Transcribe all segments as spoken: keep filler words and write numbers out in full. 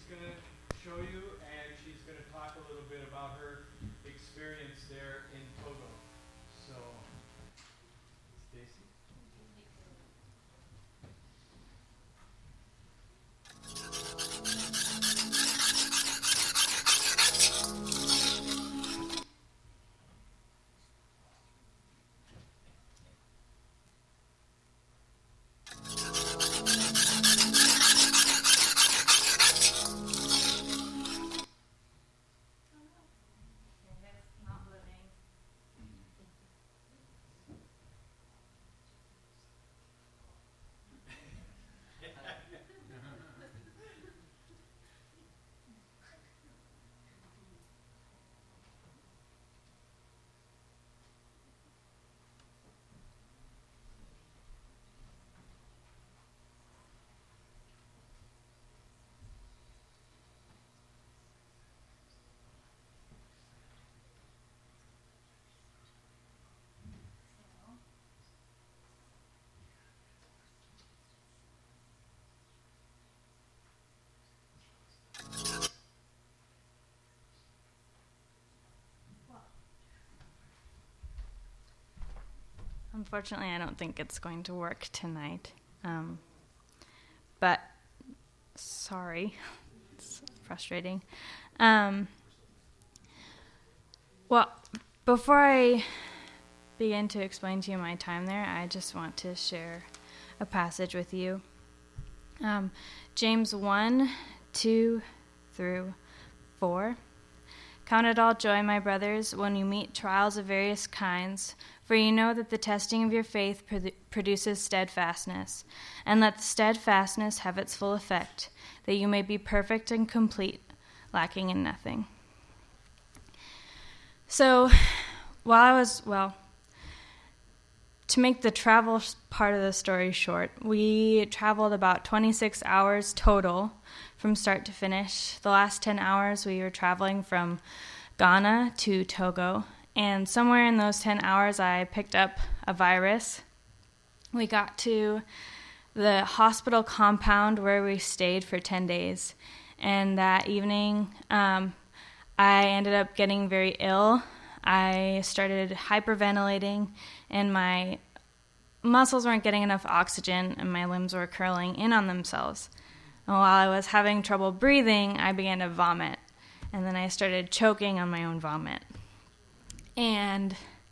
going to show you, and she's going to talk a little bit about her experience there in Togo. So, Stacy? Unfortunately, I don't think it's going to work tonight. Um, but sorry, it's frustrating. Um, well, before I begin to explain to you my time there, I just want to share a passage with you. Um, James one, two through four. Count it all joy, my brothers, when you meet trials of various kinds, for you know that the testing of your faith produ- produces steadfastness. And let the steadfastness have its full effect, that you may be perfect and complete, lacking in nothing. So, while I was, well, to make the travel part of the story short, we traveled about twenty-six hours total from start to finish. The last ten hours we were traveling from Ghana to Togo, and somewhere in those ten hours I picked up a virus. We got to the hospital compound where we stayed for ten days, and that evening um, I ended up getting very ill. I started hyperventilating, and my muscles weren't getting enough oxygen, and my limbs were curling in on themselves. And while I was having trouble breathing, I began to vomit, and then I started choking on my own vomit. And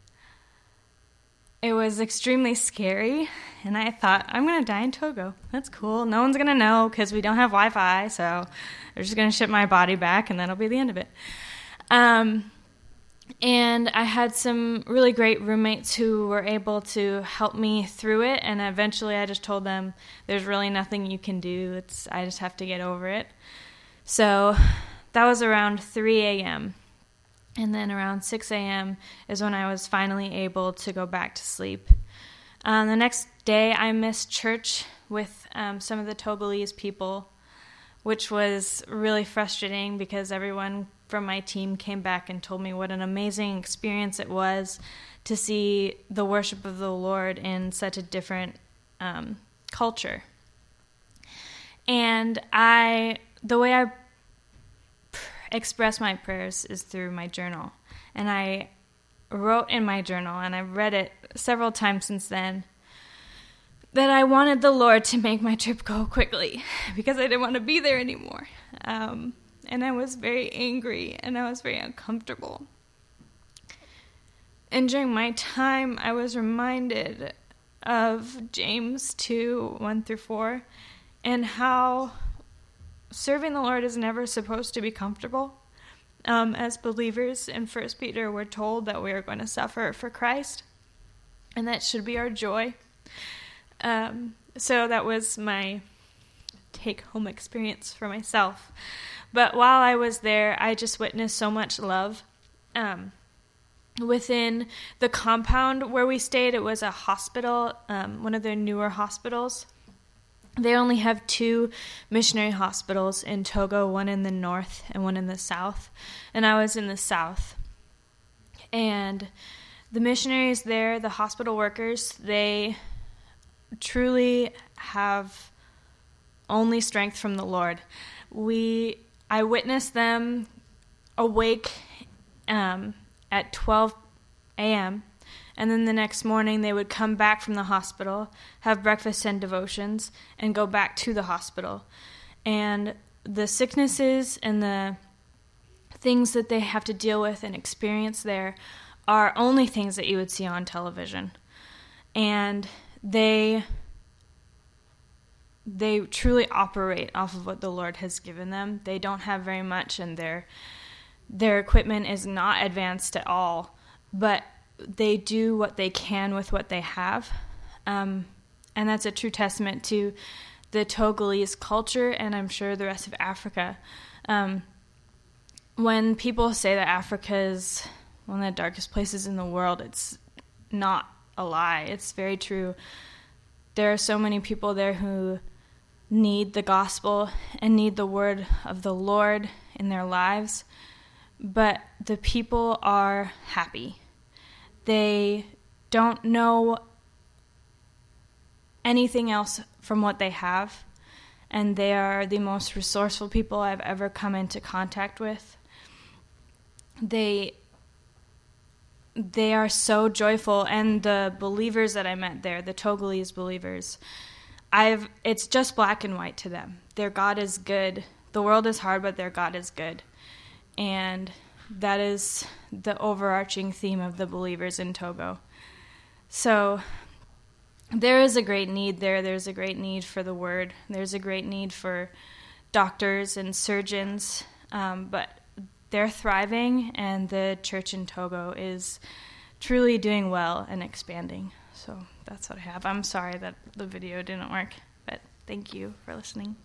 it was extremely scary, and I thought, I'm going to die in Togo. That's cool. No one's going to know because we don't have Wi-Fi, so they're just going to ship my body back, and that'll be the end of it. Um... And I had some really great roommates who were able to help me through it, and eventually I just told them, there's really nothing you can do. It's I just have to get over it. So that was around three a.m., and then around six a.m. is when I was finally able to go back to sleep. Um, the next day I missed church with um, some of the Togolese people, which was really frustrating because everyone from my team came back and told me what an amazing experience it was to see the worship of the Lord in such a different um, culture. And I, the way I pr- express my prayers is through my journal. And I wrote in my journal, and I've read it several times since then, that I wanted the Lord to make my trip go quickly because I didn't want to be there anymore. Um, and I was very angry, and I was very uncomfortable. And during my time, I was reminded of James two, one through four, and how serving the Lord is never supposed to be comfortable. Um, as believers in First Peter, we're told that we are going to suffer for Christ, and that should be our joy. Um, so that was my take-home experience for myself. But while I was there, I just witnessed so much love. Um, within the compound where we stayed, it was a hospital, um, one of their newer hospitals. They only have two missionary hospitals in Togo, one in the north and one in the south. And I was in the south. And the missionaries there, the hospital workers, they truly have only strength from the Lord. We I witnessed them awake um, at twelve a.m., and then the next morning they would come back from the hospital, have breakfast and devotions, and go back to the hospital. And the sicknesses and the things that they have to deal with and experience there are only things that you would see on television. And they they truly operate off of what the Lord has given them. They don't have very much, and their their equipment is not advanced at all, but they do what they can with what they have. Um, and that's a true testament to the Togolese culture, and I'm sure the rest of Africa. Um, when people say that Africa is one of the darkest places in the world, it's not a lie. It's very true. There are so many people there who need the gospel and need the word of the Lord in their lives, but the people are happy. They don't know anything else from what they have, and they are the most resourceful people I've ever come into contact with. They they are so joyful, and the believers that I met there, the Togolese believers, I've it's just black and white to them. Their God is good. The world is hard, but their God is good. And that is the overarching theme of the believers in Togo. So there is a great need there. There's a great need for the word. There's a great need for doctors and surgeons, um, but they're thriving, and the church in Togo is truly doing well and expanding. So that's what I have. I'm sorry that the video didn't work, but thank you for listening.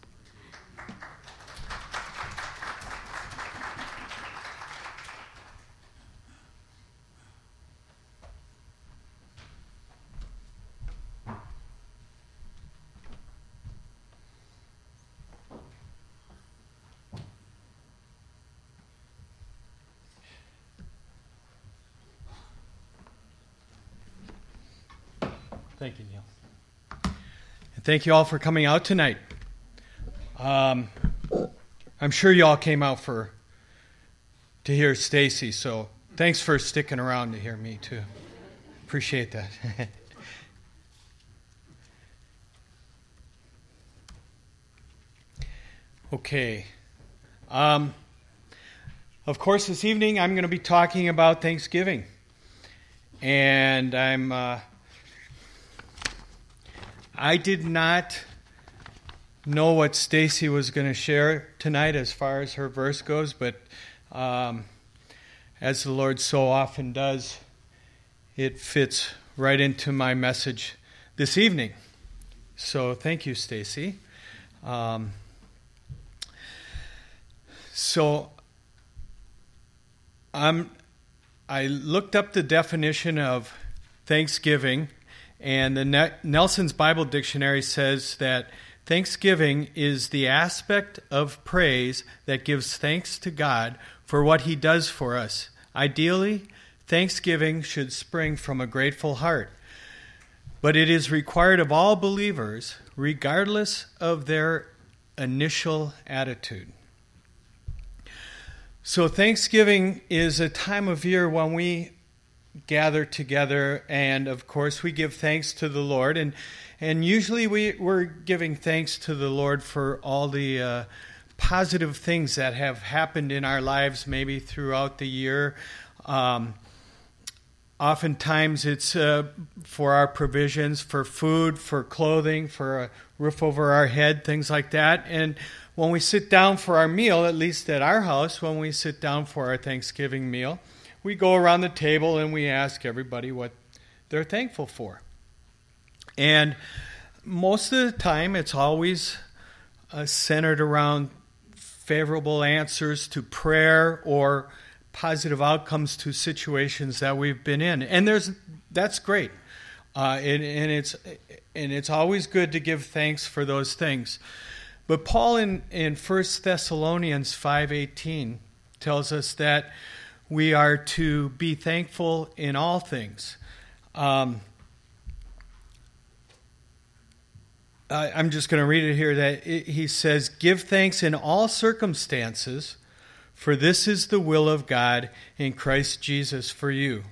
Thank you, Neil. And thank you all for coming out tonight. Um, I'm sure you all came out for to hear Stacy, so thanks for sticking around to hear me too. Appreciate that. Okay. Um, of course, this evening I'm going to be talking about Thanksgiving, and I'm. Uh, I did not know what Stacy was going to share tonight as far as her verse goes, but um, as the Lord so often does, it fits right into my message this evening. So thank you, Stacy. Um, so I'm, I looked up the definition of Thanksgiving. And the Nelson's Bible Dictionary says that thanksgiving is the aspect of praise that gives thanks to God for what He does for us. Ideally, thanksgiving should spring from a grateful heart. But it is required of all believers, regardless of their initial attitude. So Thanksgiving is a time of year when we gather together, and of course we give thanks to the Lord, and and usually we, we're giving thanks to the Lord for all the uh, positive things that have happened in our lives maybe throughout the year. Um, oftentimes it's uh, for our provisions, for food, for clothing, for a roof over our head, things like that. And when we sit down for our meal, at least at our house, when we sit down for our Thanksgiving meal, we go around the table and we ask everybody what they're thankful for. And most of the time, it's always uh, centered around favorable answers to prayer or positive outcomes to situations that we've been in. And there's that's great. Uh, and, and it's and it's always good to give thanks for those things. But Paul in, in First Thessalonians five eighteen tells us that we are to be thankful in all things. Um, uh, I'm just going to read it here, that it, he says, "Give thanks in all circumstances, for this is the will of God in Christ Jesus for you."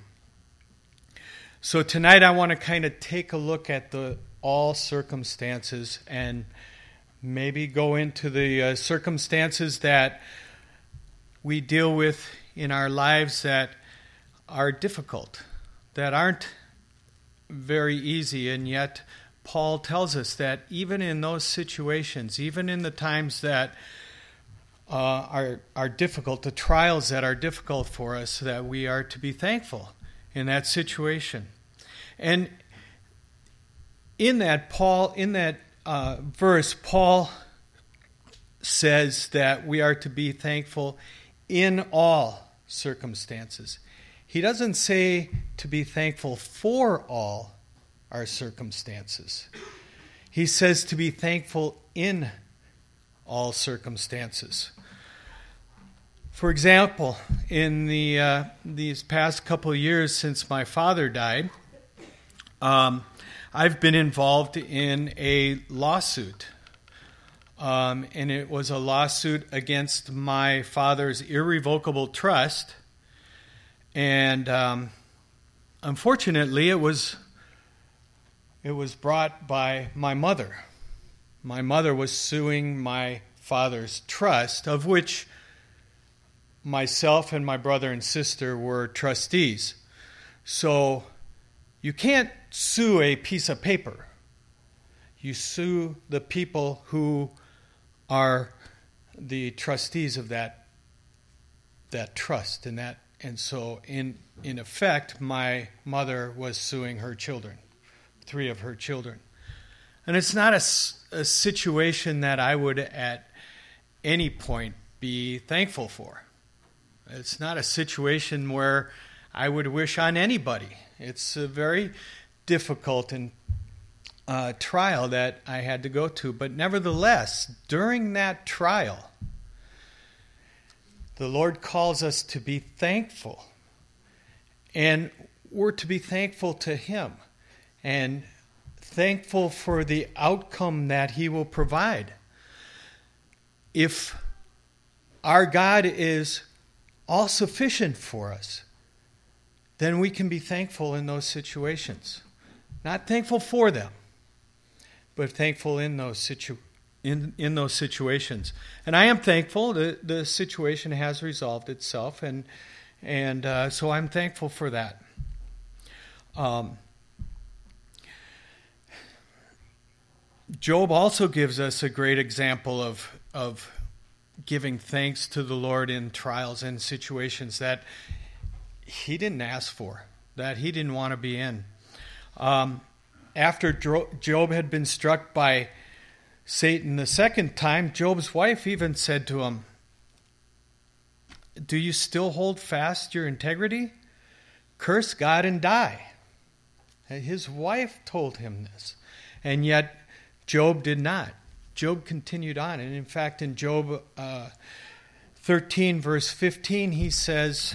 So tonight I want to kind of take a look at the all circumstances and maybe go into the uh, circumstances that we deal with in our lives that are difficult, that aren't very easy, and yet Paul tells us that even in those situations, even in the times that uh, are are difficult, the trials that are difficult for us, that we are to be thankful in that situation. And in that Paul, in that uh, verse, Paul says that we are to be thankful in all circumstances. He doesn't say to be thankful for all our circumstances. He says to be thankful in all circumstances. For example, in the uh, these past couple of years since my father died, um, I've been involved in a lawsuit. Um, and it was a lawsuit against my father's irrevocable trust. And um, unfortunately, it was it was brought by my mother. My mother was suing my father's trust, of which myself and my brother and sister were trustees. So you can't sue a piece of paper. You sue the people who are the trustees of that that trust, and that and so in in effect my mother was suing her children, three of her children. And it's not a, a situation that I would at any point be thankful for. It's not a situation where I would wish on anybody. It's a very difficult and Uh, trial that I had to go to. But nevertheless, during that trial, the Lord calls us to be thankful. And we're to be thankful to Him and thankful for the outcome that He will provide. If our God is all sufficient for us, then we can be thankful in those situations. Not thankful for them, but thankful in those situ in in those situations. And I am thankful that the situation has resolved itself, and and uh, so I'm thankful for that. Um, Job also gives us a great example of of giving thanks to the Lord in trials and situations that he didn't ask for, that he didn't want to be in. Um, After Job had been struck by Satan the second time, Job's wife even said to him, "Do you still hold fast your integrity? Curse God and die." And his wife told him this, and yet Job did not. Job continued on, and in fact in Job uh, thirteen verse fifteen he says,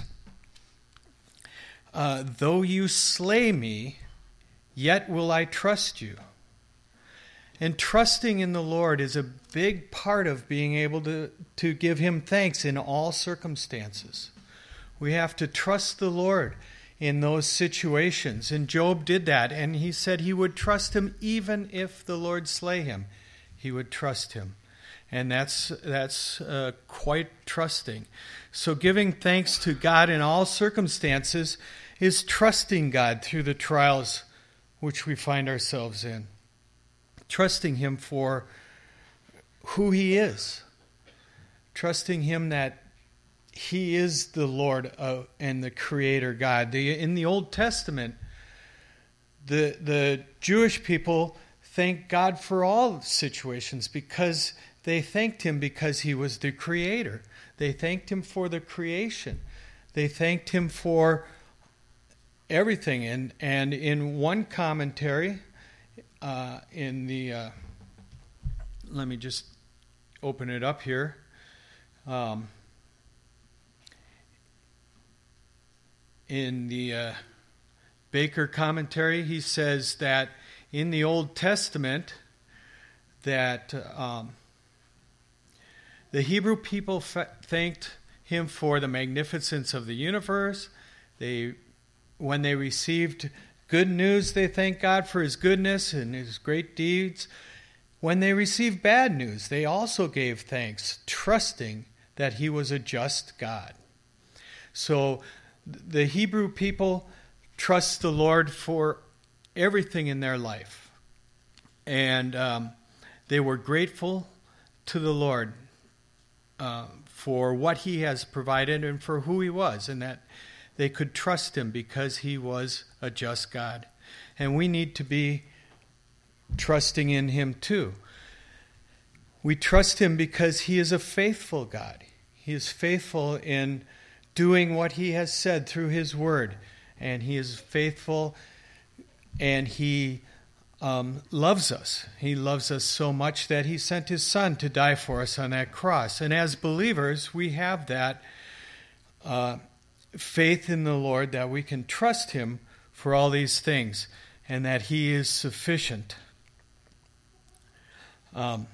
uh, "Though you slay me, yet will I trust you." And trusting in the Lord is a big part of being able to, to give Him thanks in all circumstances. We have to trust the Lord in those situations. And Job did that, and he said he would trust Him even if the Lord slay him. He would trust Him. And that's, that's uh, quite trusting. So giving thanks to God in all circumstances is trusting God through the trials which we find ourselves in. Trusting Him for who He is. Trusting Him that He is the Lord of, and the Creator God. The, in the Old Testament, the, the Jewish people thank God for all situations because they thanked Him because He was the Creator. They thanked Him for the creation. They thanked Him for everything. And and in one commentary, uh, in the, uh, let me just open it up here. Um, in the uh, Baker commentary, he says that in the Old Testament, that um, the Hebrew people f- thanked him for the magnificence of the universe. They, when they received good news, they thanked God for his goodness and his great deeds. When they received bad news, they also gave thanks, trusting that he was a just God. So the Hebrew people trust the Lord for everything in their life. And um, they were grateful to the Lord uh, for what he has provided and for who he was, and that they could trust him because he was a just God. And we need to be trusting in him too. We trust him because he is a faithful God. He is faithful in doing what he has said through his word. And he is faithful, and he um, loves us. He loves us so much that he sent his son to die for us on that cross. And as believers, we have that uh, faith in the Lord, that we can trust him for all these things, and that he is sufficient. Um,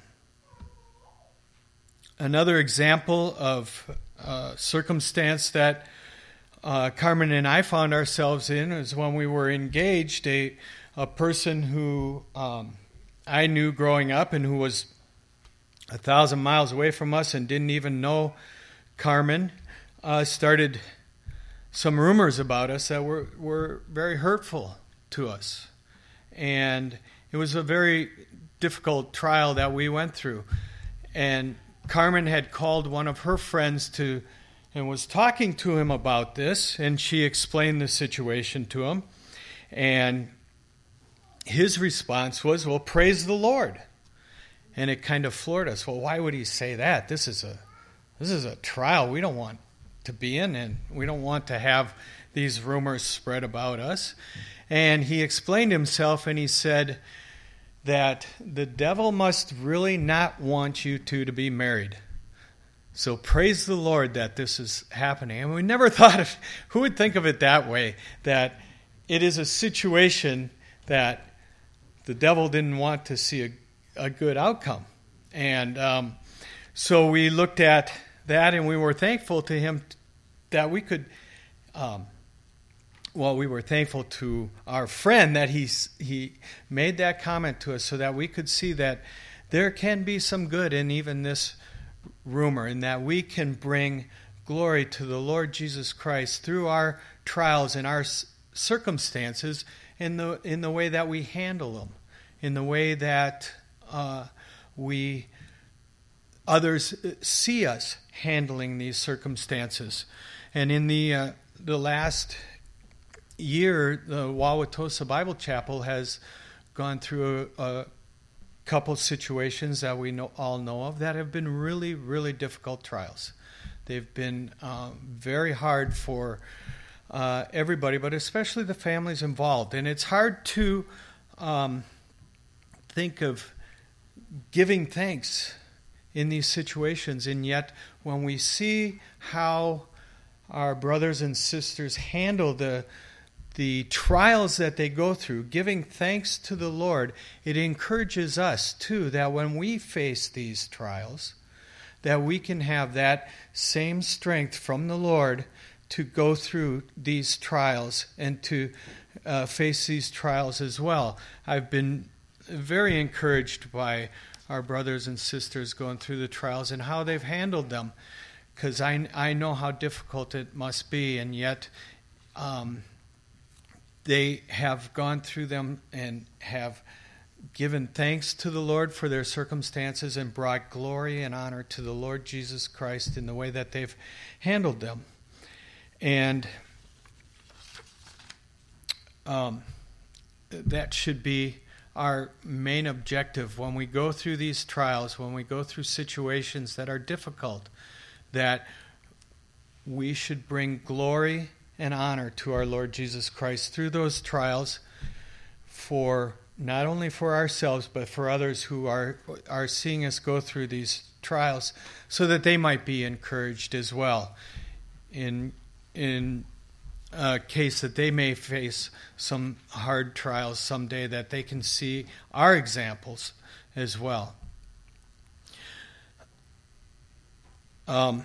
another example of a circumstance that uh, Carmen and I found ourselves in is when we were engaged. A, a person who um, I knew growing up and who was a thousand miles away from us and didn't even know Carmen uh, started some rumors about us that were, were very hurtful to us. And it was a very difficult trial that we went through. And Carmen had called one of her friends to and was talking to him about this, and she explained the situation to him. And his response was, well, praise the Lord. And it kind of floored us. Well, why would he say that? This is a this is a trial we don't want to be in, and we don't want to have these rumors spread about us. And he explained himself, and he said that the devil must really not want you two to be married. So praise the Lord that this is happening. And we never thought of, who would think of it that way, that it is a situation that the devil didn't want to see a, a good outcome. And um, so we looked at that, and we were thankful to him that we could, um, well, we were thankful to our friend that he, he made that comment to us so that we could see that there can be some good in even this rumor, and that we can bring glory to the Lord Jesus Christ through our trials and our circumstances in the in the way that we handle them, in the way that uh, we others see us handling these circumstances. And in the uh, the last year, the Wauwatosa Bible Chapel has gone through a, a couple situations that we know, all know of that have been really, really difficult trials. They've been uh, very hard for uh, everybody, but especially the families involved. And it's hard to um, think of giving thanks in these situations, and yet when we see how our brothers and sisters handle the the trials that they go through, giving thanks to the Lord, it encourages us too that when we face these trials, that we can have that same strength from the Lord to go through these trials and to uh, face these trials as well. I've been very encouraged by our brothers and sisters going through the trials and how they've handled them, because I, I know how difficult it must be, and yet um, they have gone through them and have given thanks to the Lord for their circumstances and brought glory and honor to the Lord Jesus Christ in the way that they've handled them. And um, that should be our main objective when we go through these trials, when we go through situations that are difficult, that we should bring glory and honor to our Lord Jesus Christ through those trials, for not only for ourselves but for others who are are seeing us go through these trials, so that they might be encouraged as well in in a case that they may face some hard trials someday, that they can see our examples as well. um,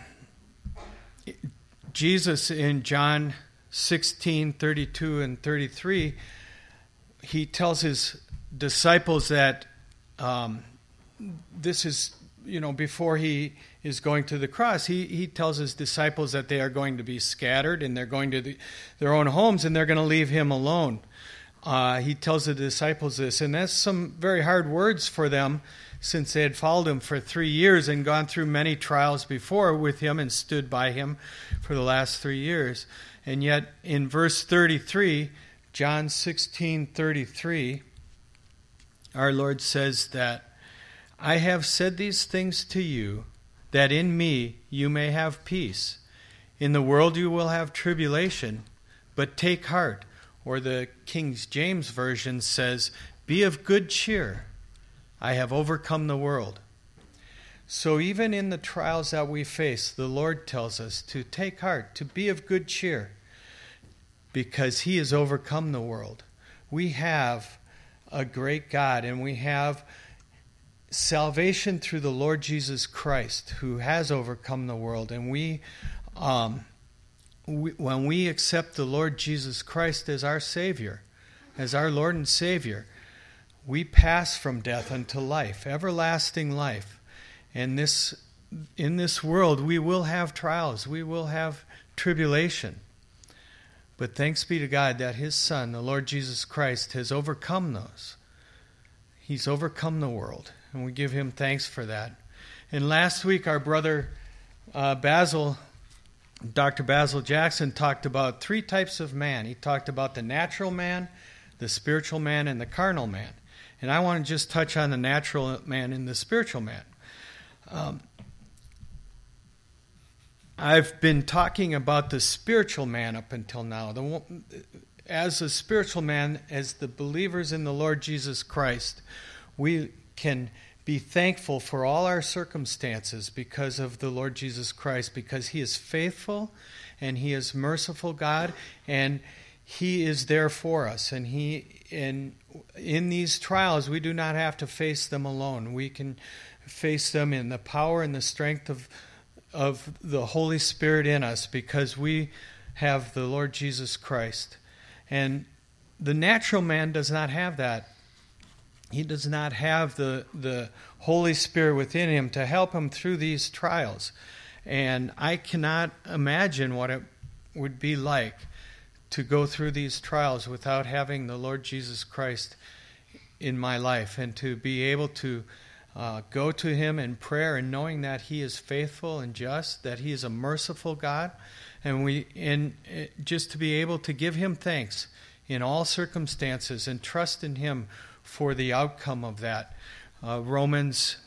Jesus in John sixteen, thirty-two and thirty-three, he tells his disciples that um, this is, you know, before he is going to the cross, he, he tells his disciples that they are going to be scattered and they're going to the, their own homes and they're going to leave him alone. Uh, he tells the disciples this, and that's some very hard words for them since they had followed him for three years and gone through many trials before with him and stood by him for the last three years. And yet in verse thirty-three, John sixteen thirty-three, our Lord says that, I have said these things to you, that in me you may have peace. In the world you will have tribulation, but take heart. Or the King James Version says, be of good cheer. I have overcome the world. So even in the trials that we face, the Lord tells us to take heart, to be of good cheer, because he has overcome the world. We have a great God, and we have salvation through the Lord Jesus Christ, who has overcome the world. And we, um, we, when we accept the Lord Jesus Christ as our Savior, as our Lord and Savior, we pass from death unto life, everlasting life. And this, in this world, we will have trials, we will have tribulation. But thanks be to God that his Son, the Lord Jesus Christ, has overcome those. He's overcome the world, and we give him thanks for that. And last week, our brother uh, Basil, Doctor Basil Jackson, talked about three types of man. He talked about the natural man, the spiritual man, and the carnal man. And I want to just touch on the natural man and the spiritual man. Um, I've been talking about the spiritual man up until now. The, as a spiritual man, as the believers in the Lord Jesus Christ, we can be thankful for all our circumstances because of the Lord Jesus Christ, because he is faithful and he is merciful God, and he is there for us. And he in in these trials, we do not have to face them alone. We can face them in the power and the strength of of the Holy Spirit in us, because we have the Lord Jesus Christ. And the natural man does not have that. He does not have the the Holy Spirit within him to help him through these trials. And I cannot imagine what it would be like to go through these trials without having the Lord Jesus Christ in my life, and to be able to uh, go to him in prayer and knowing that he is faithful and just, that he is a merciful God, and we and just to be able to give him thanks in all circumstances and trust in him for the outcome of that. Uh, Romans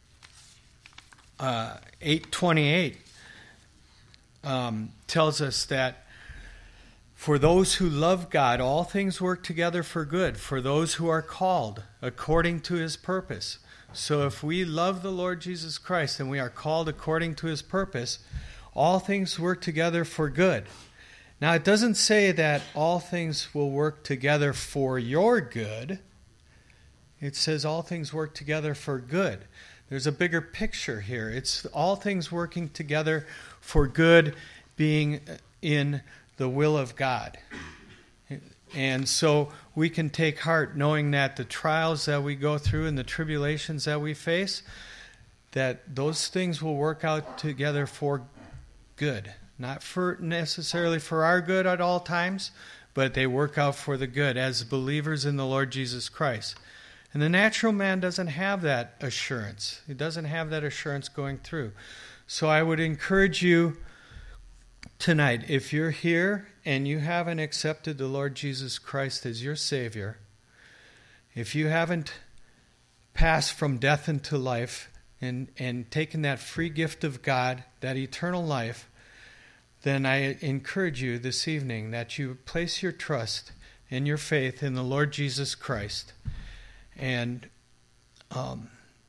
uh, eight twenty-eight um, tells us that for those who love God, all things work together for good, for those who are called according to his purpose. So if we love the Lord Jesus Christ and we are called according to his purpose, all things work together for good. Now, it doesn't say that all things will work together for your good. It says all things work together for good. There's a bigger picture here. It's all things working together for good, being in the will of God. And so we can take heart knowing that the trials that we go through and the tribulations that we face, that those things will work out together for good. Not for necessarily for our good at all times, but they work out for the good as believers in the Lord Jesus Christ. And the natural man doesn't have that assurance. He doesn't have that assurance going through. So I would encourage you tonight, if you're here and you haven't accepted the Lord Jesus Christ as your Savior, if you haven't passed from death into life and, and taken that free gift of God, that eternal life, then I encourage you this evening that you place your trust and your faith in the Lord Jesus Christ, and um,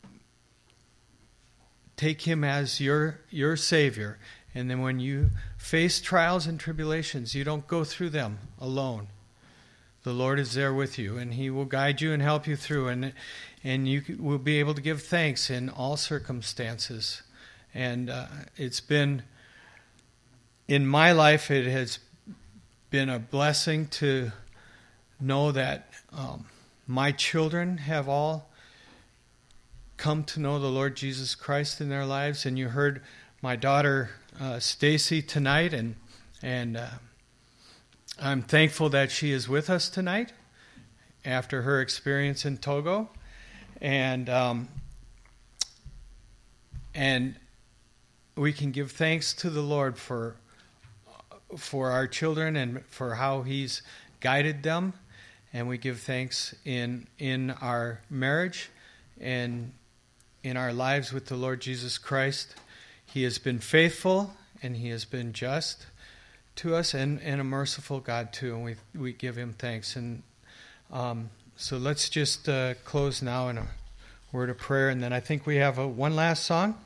take him as your your Savior. And then when you face trials and tribulations, you don't go through them alone. The Lord is there with you, and he will guide you and help you through, and and you will be able to give thanks in all circumstances. And uh, it's been, in my life, it has been a blessing to know that um, my children have all come to know the Lord Jesus Christ in their lives. And you heard my daughter uh, Stacy tonight, and and uh, I'm thankful that she is with us tonight after her experience in Togo, and um, and we can give thanks to the Lord for for our children and for how He's guided them, and we give thanks in in our marriage and in our lives with the Lord Jesus Christ. He has been faithful, and He has been just to us, and, and a merciful God too, and we we give Him thanks. And um, so let's just uh, close now in a word of prayer, and then I think we have a, one last song.